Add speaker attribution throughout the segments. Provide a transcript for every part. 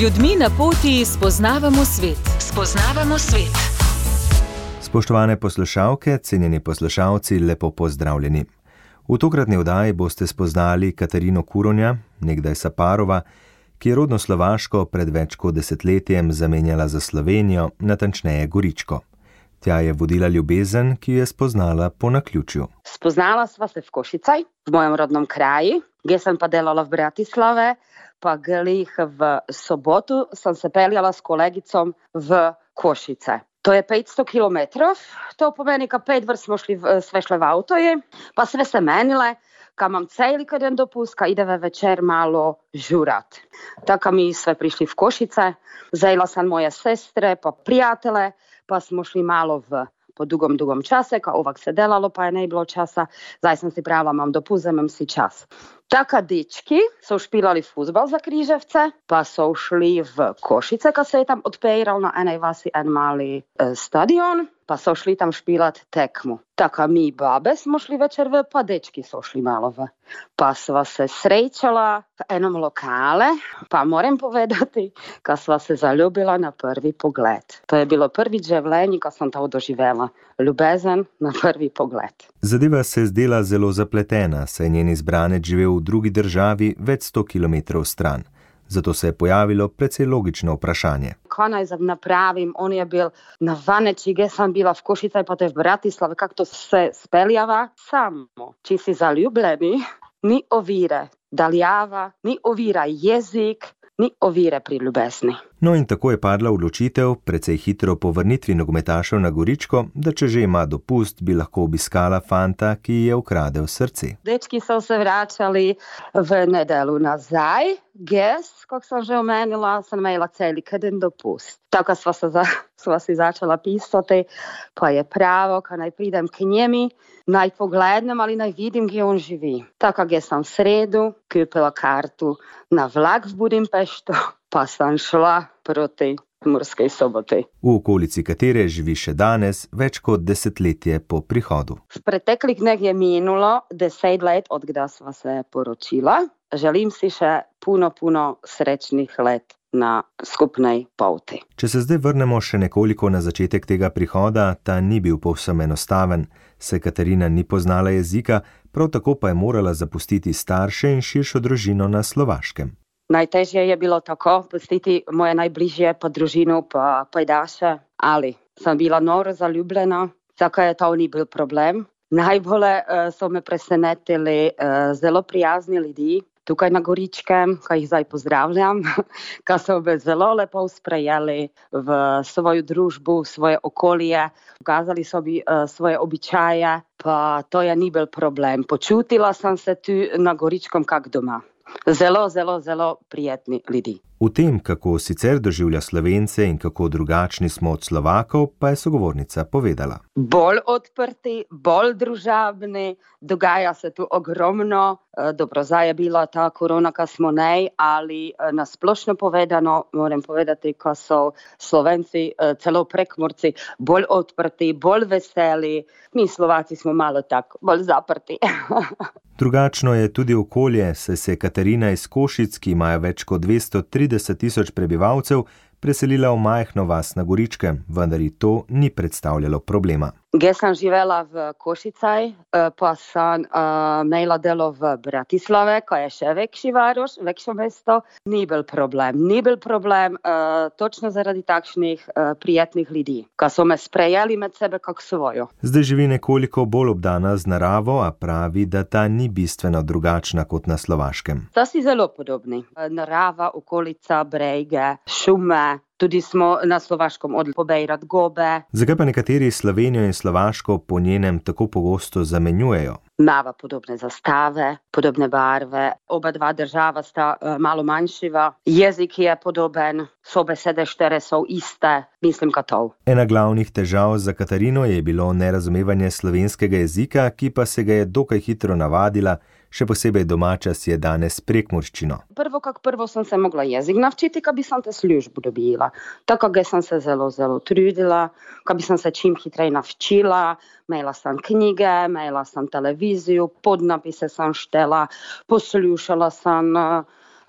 Speaker 1: ljudmi na poti spoznavamo svet. Spoznavamo svet.
Speaker 2: Spoštovane poslušalke, cenjeni poslušalci, lepo pozdravljeni. V tokratni oddaji boste spoznali Katarino Kuronja, nekdaj Saparova, ki je rodno Slovaško pred več kot desetletjem zamenjala za Slovenijo, natančneje Goričko. Tja je vodila ljubezen, ki je spoznala po naključju.
Speaker 3: Spoznala sva se v Košicaj, v mojem rodnom kraji, gdje sem pa delala v Bratislave, pa glih v sobotu sem se peljala s kolegicom v Košice. To je 500 kilometrov, to pomeni, ka 5 vrst smo sve šle v avtoji, pa sve se menile, ka mam celi keden dopust, ka ideve večer malo žurat. Tako mi sve prišli v Košice, zajela sam moje sestre, pa prijatele, pa smo šli malo po dugom čase, ka ovak se delalo, pa je ne bilo časa, zdaj sam si pravila, mam dopust, zamem si čas. Taka dečki so špilali fuzbal za Križevce, pa so šli v Košice, ka se je tam odpejral na enej vasi en mali stadion, pa so šli tam špilat tekmu. Taka mi babe smo šli večer pa dečki so šli malo Pa sva se srečala v enom lokale, pa moram povedati, ka sva se zaljubila na prvi pogled. To je bilo prvič v življenju, ka sam to doživela. Ljubezen na prvi pogled.
Speaker 2: Zadeva se je zdela zelo zapletena, saj je njen izbranec živel v drugi državi več 100 kilometrov stran. Zato se je pojavilo precej logično vprašanje.
Speaker 3: Kaj naj napravim? On je bil na Vaneči, gdje sam bila v Košicaj, pa to je v Bratislave, kako to se speljava? Samo, či si zaljubljeni, ni ovire daljava, ni ovira jezik, ni ovire pri ljubezni.
Speaker 2: No in tako je padla odločitev, precej hitro po vrnitvi nogometašev na Goričko, da če že ima dopust, bi lahko obiskala fanta, ki ji je ukradel srce.
Speaker 3: Dečki so se vračali v nedelu nazaj, kako sam že omenila, sam imela celi keden dopust. Tako sva si začela pisati, pa je pravo, ka naj pridem k njemi, naj poglednem ali naj vidim, gdje on živi. Tako gdje sam v sredu kupila kartu na vlak v Budimpeštu, pa sam šla proti Murskej Soboti.
Speaker 2: V okolici katere živi še danes, več kot desetletje po prihodu.
Speaker 3: V preteklih dneh je minulo 10 let, od kdaj sva se poročila. Želim si še puno srečnih let na skupnej poti.
Speaker 2: Če se zdaj vrnemo še nekoliko na začetek tega prihoda, ta ni bil povsem enostaven, saj Katarina ni poznala jezika, prav tako pa je morala zapustiti starše in širšo družino na Slovaškem.
Speaker 3: Najtežje je bilo tako pustiti moje najbližje pa družinu pa pajdaše, ali sam bila noro zaljubljena, tako je to ni bil problem. Najbolje so me presenetili zelo prijazni ljudi tukaj na Goričkem, ka jih zdaj pozdravljam, ka so me zelo lepo sprejeli v svojo družbu, v svoje okolje, pokazali so mi svoje običaje, pa to je ni bil problem. Počutila sam se tu na Goričkom kak doma. Zelo prijetni ljudi.
Speaker 2: V tem, kako sicer doživlja Slovence in kako drugačni smo od Slovakov, pa je sogovornica povedala.
Speaker 3: Bolj odprti, bolj družabni, dogaja se tu ogromno. Dobro, zdaj je bila ta korona kasmonej, ali nasplošno povedano, moram povedati, ko so Slovenci, celo Prekmurci, bolj odprti, bolj veseli. Mi Slovaci smo malo tak, bolj zaprti.
Speaker 2: Drugačno je tudi okolje, saj se je Katarina iz Košic, ki imajo več kot 230 tisoč prebivalcev, preselila v majhno vas na Goričkem, vendar ji to ni predstavljalo problema.
Speaker 3: Gdje sam živela v Košicaj, pa sam imela delo v Bratislave, ko je še večje mesto, ni bil problem, točno zaradi takšnih prijetnih ljudi, ko so me sprejeli med sebe kak svojo.
Speaker 2: Zdaj živi nekoliko bolj obdana z naravo, a pravi, da ta ni bistveno drugačna kot na Slovaškem.
Speaker 3: To si zelo podobni. Narava, okolica, brege, šume. Tudi smo na Slovaškom odli pobejrat gobe.
Speaker 2: Zakaj pa nekateri Slovenijo in Slovaško po njenem tako pogosto zamenjujejo?
Speaker 3: Mava podobne zastave, podobne barve, oba dva država sta malo manjšiva, jezik je podoben, besede štere so iste, mislim ka to.
Speaker 2: Ena glavnih težav za Katarino je bilo nerazumevanje slovenskega jezika, ki pa se ga je dokaj hitro navadila, še posebej domača si je danes prekmurščino.
Speaker 3: Prvo sem se mogla jezik navčiti, ka bi sam te službu dobila. Tako ga sem se zelo trudila, ka bi sam se čim hitrej navčila, imela sam knjige, imela sam televizijo, podnapise sam štela, poslušala sam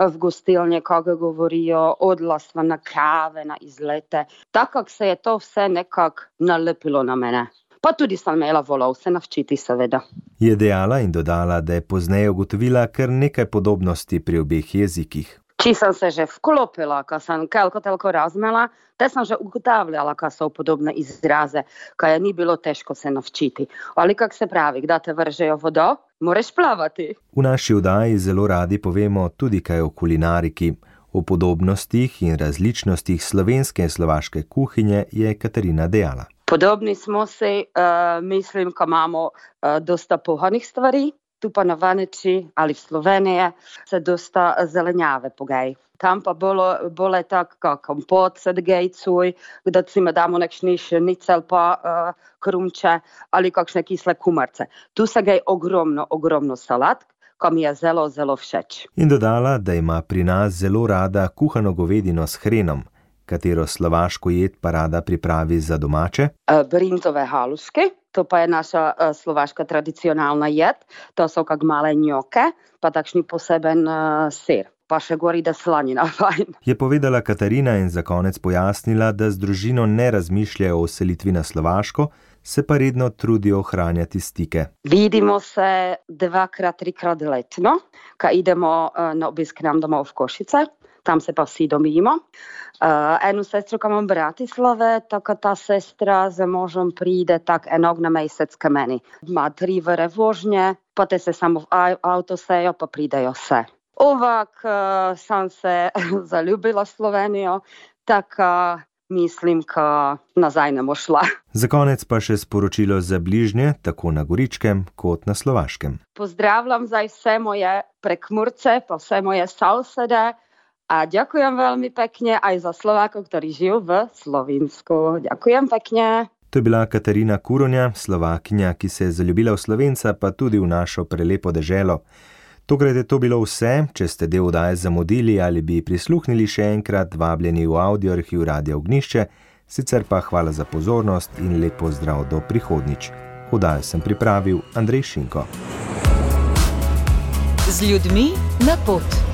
Speaker 3: v gostilnje, kako govorijo, odlasva na kave, na izlete. Tako se je to vse nekako nalepilo na mene. Pa tudi sem imela voljo se navčiti, seveda.
Speaker 2: Je dejala in dodala, da je pozneje ugotovila kar nekaj podobnosti pri obeh jezikih.
Speaker 3: Če sem se že vklopila, ko sem toliko razumela, te sem že ugotavljala, kaj so podobne izraze, kaj ni bilo težko se navčiti. Ali kak se pravi, da te vržejo vodo, moraš plavati.
Speaker 2: V naši oddaji zelo radi povemo tudi kaj o kulinariki. O podobnostih in različnostih slovenske in slovaške kuhinje je Katarina dejala.
Speaker 3: Podobni smo si, mislim, ko imamo dosta pohanih stvari. Tu pa na Vaneči ali v Sloveniji se dosta zelenjave pogaj. Tam pa bolje tako kompot se degejcuj, da si me damo nekšni šnicel pa krumče ali kakšne kisle kumarce. Tu se gej ogromno salat, ko mi je zelo, zelo všeč.
Speaker 2: In dodala, da ima pri nas zelo rada kuhano govedino s hrenom, katero slovaško jed pa rada pripravi za domače.
Speaker 3: Brintove haluške, to pa je naša slovaška tradicionalna jed, to so kak male njoke, pa takšni poseben sir. Pa še gori, da slanina fajn.
Speaker 2: Je povedala Katarina in za konec pojasnila, da z družino ne razmišljajo o selitvi na Slovaško, se pa redno trudijo ohranjati stike.
Speaker 3: Vidimo se 2-3 letno, ko idemo na obisk nam domov v Košice, tam se pa vsi domimo. Eno sestro, ko imam v Bratislave, tako ta sestra za možom pride tak enog na mesec k meni. Ima 3 ure vožnje, pa te se samo v avto sejo, pa pridejo se. Ovak sam se zaljubila Slovenijo, tako mislim, ko nazaj ne bo šla.
Speaker 2: Za konec pa še sporočilo za bližnje, tako na Goričkem kot na Slovaškem.
Speaker 3: Pozdravljam za vse moje Prekmurce, pa vse moje sousede a ďakujem veľmi pekne aj za Slovákov, ktorí žijú v Slovinsku. Ďakujem pekne.
Speaker 2: To je bila Katarina Kuronja, Slovakinja, ki se je zaljubila v Slovenca, pa tudi v našo prelepo deželo. Tokrat je to bilo vse. Če ste del oddaje zamudili ali bi prisluhnili še enkrat, vabljeni v audio arhiv Radia Ognjišče, sicer pa hvala za pozornost in lep pozdrav do prihodnjič. Oddajo sem pripravil Andrej Šinko.
Speaker 1: Z ljudmi na pot.